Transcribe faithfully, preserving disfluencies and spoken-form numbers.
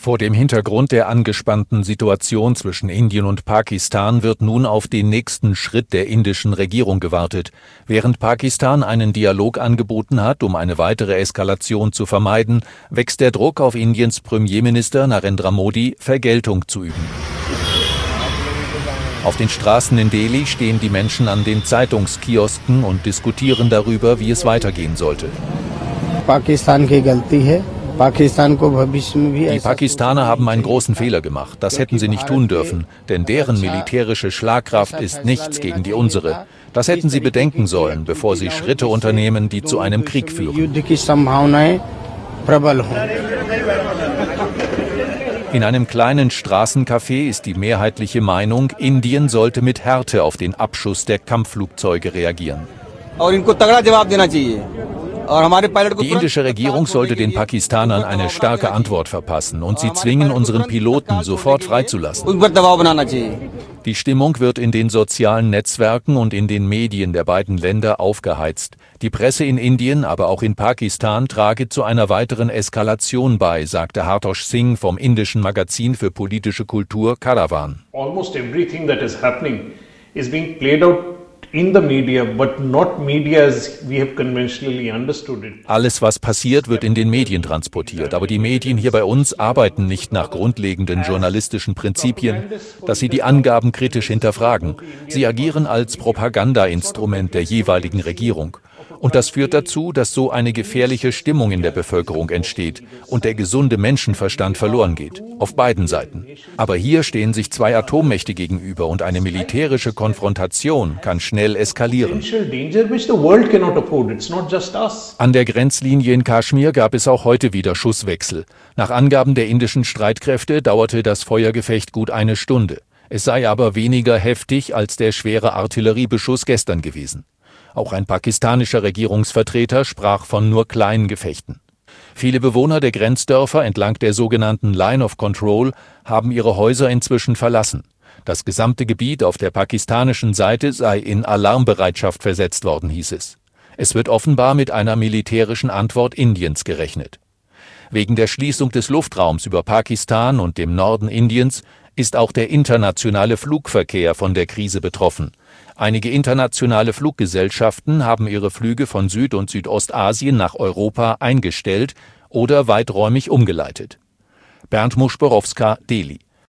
Vor dem Hintergrund der angespannten Situation zwischen Indien und Pakistan wird nun auf den nächsten Schritt der indischen Regierung gewartet. Während Pakistan einen Dialog angeboten hat, um eine weitere Eskalation zu vermeiden, wächst der Druck auf Indiens Premierminister Narendra Modi, Vergeltung zu üben. Auf den Straßen in Delhi stehen die Menschen an den Zeitungskiosken und diskutieren darüber, wie es weitergehen sollte. Pakistan की गलती है। Die Pakistaner haben einen großen Fehler gemacht. Das hätten sie nicht tun dürfen, denn deren militärische Schlagkraft ist nichts gegen die unsere. Das hätten sie bedenken sollen, bevor sie Schritte unternehmen, die zu einem Krieg führen. In einem kleinen Straßencafé ist die mehrheitliche Meinung, Indien sollte mit Härte auf den Abschuss der Kampfflugzeuge reagieren. Die indische Regierung sollte den Pakistanern eine starke Antwort verpassen und sie zwingen, unseren Piloten sofort freizulassen. Die Stimmung wird in den sozialen Netzwerken und in den Medien der beiden Länder aufgeheizt. Die Presse in Indien, aber auch in Pakistan trage zu einer weiteren Eskalation bei, sagte Hartosh Singh vom indischen Magazin für politische Kultur Caravan. Almost everything that is happening is being played out in the media, but not media as we have conventionally understood it. Alles, was passiert, wird in den Medien transportiert. Aber die Medien hier bei uns arbeiten nicht nach grundlegenden journalistischen Prinzipien, dass sie die Angaben kritisch hinterfragen. Sie agieren als Propagandainstrument der jeweiligen Regierung. Und das führt dazu, dass so eine gefährliche Stimmung in der Bevölkerung entsteht und der gesunde Menschenverstand verloren geht. Auf beiden Seiten. Aber hier stehen sich zwei Atommächte gegenüber und eine militärische Konfrontation kann schnell eskalieren. An der Grenzlinie in Kaschmir gab es auch heute wieder Schusswechsel. Nach Angaben der indischen Streitkräfte dauerte das Feuergefecht gut eine Stunde. Es sei aber weniger heftig als der schwere Artilleriebeschuss gestern gewesen. Auch ein pakistanischer Regierungsvertreter sprach von nur kleinen Gefechten. Viele Bewohner der Grenzdörfer entlang der sogenannten Line of Control haben ihre Häuser inzwischen verlassen. Das gesamte Gebiet auf der pakistanischen Seite sei in Alarmbereitschaft versetzt worden, hieß es. Es wird offenbar mit einer militärischen Antwort Indiens gerechnet. Wegen der Schließung des Luftraums über Pakistan und dem Norden Indiens ist auch der internationale Flugverkehr von der Krise betroffen. Einige internationale Fluggesellschaften haben ihre Flüge von Süd- und Südostasien nach Europa eingestellt oder weiträumig umgeleitet. Bernd Muschborowska, Delhi.